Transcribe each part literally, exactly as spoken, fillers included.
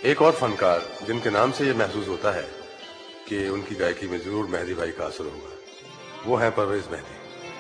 एक और फनकार जिनके नाम से ये महसूस होता है कि उनकी गायकी में जरूर मेहदी भाई का असर होगा, वो है परवेज मेहदी।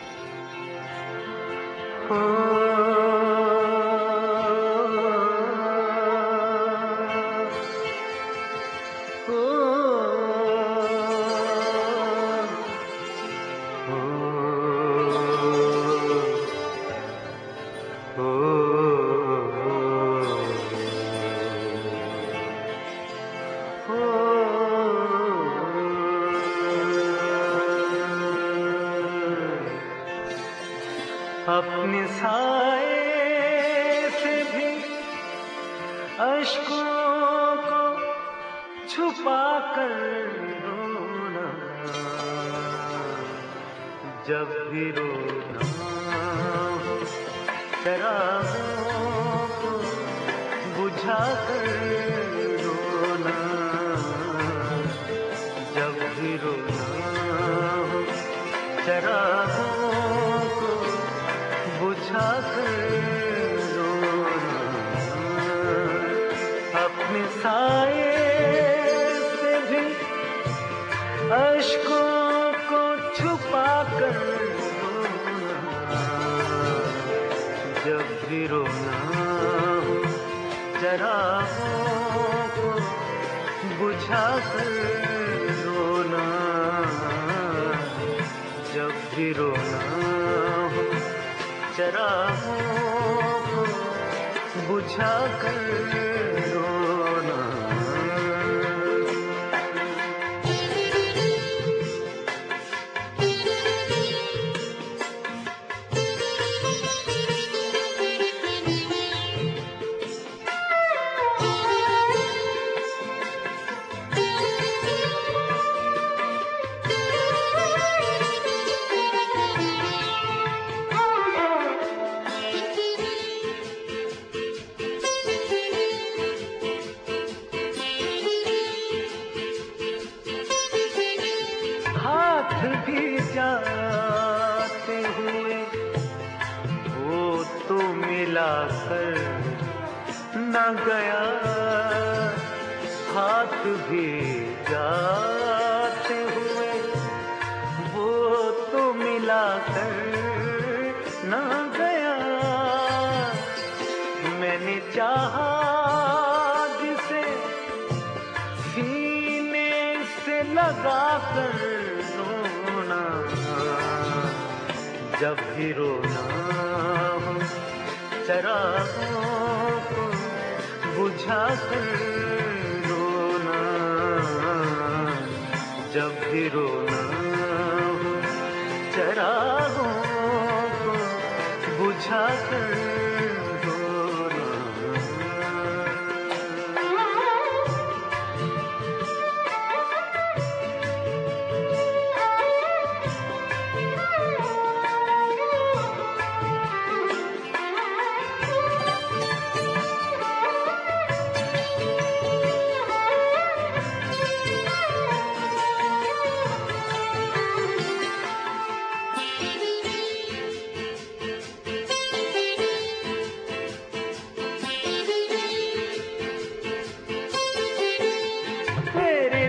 अपने साए से भी अश्कों को छुपा कर रोना, जब भी रोना हो शराबों को बुझा कर रोना, जब भी रोना हो शराबों को बुझा कर रोना, अपने साए से भी अश्कों को छुपा कर रोना, जब भी रोना हो चरागों को बुझा कर रोना, जब भी रोना हो चरागों को बुझा कर रोना। हाथ भी जाते हुए वो तो मिला कर न गया, हाथ भी जाते हुए वो तो मिला कर न गया। मैंने चाहा जिसे सीने से लगा कर रोना, जब भी रोना हो चरागों को बुझा कर रोना, जब भी रोना हो चरागों को बुझा कर रोना। तेरे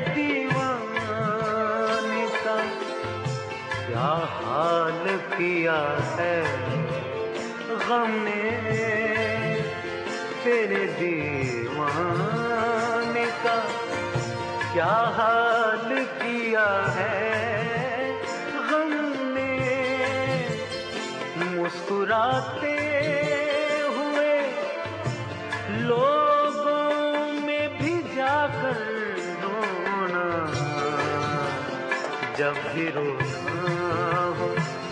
दीवाने का क्या हाल किया है गम ने, तेरे दीवाने का क्या हाल किया है गम ने। मुस्कुराते हुए लोगों में भी जाकर रोना, जब भी रोना हो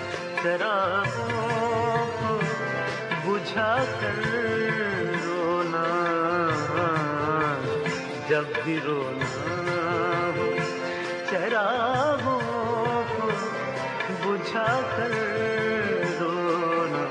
चरागों को बुझा कर रोना, जब भी रोना हो चरागों को बुझा कर रोना।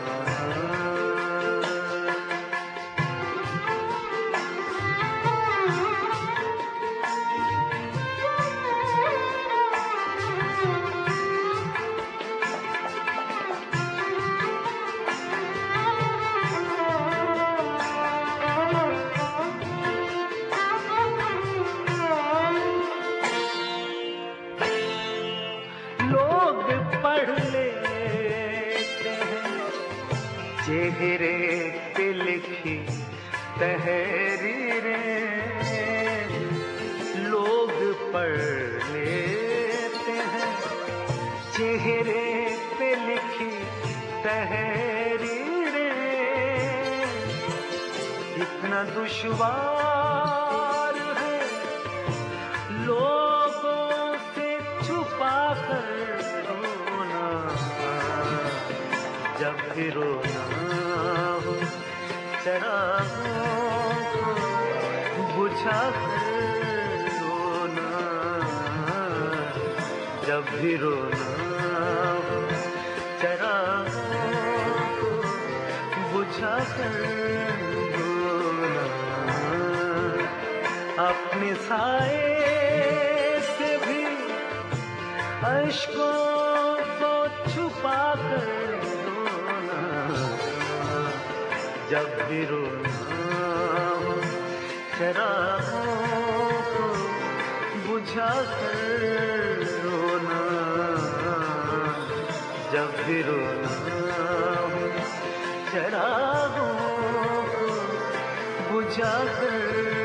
तहरीरें लोग पढ़ लेते हैं, चेहरे पे लिखी तहरीरें। इतना दुश्वार है लोगों से छुपा कर रोना, जब भी रोना हो चरागों को बुझा कर रोना, जब भी रोना हो चरागों को बुझा कर रोना। अपने साए से भी अश्कों को छुपा कर रोना, जब भी रोना हो चरागों को बुझा कर रोना, जब भी रोना हो चरागों को बुझा कर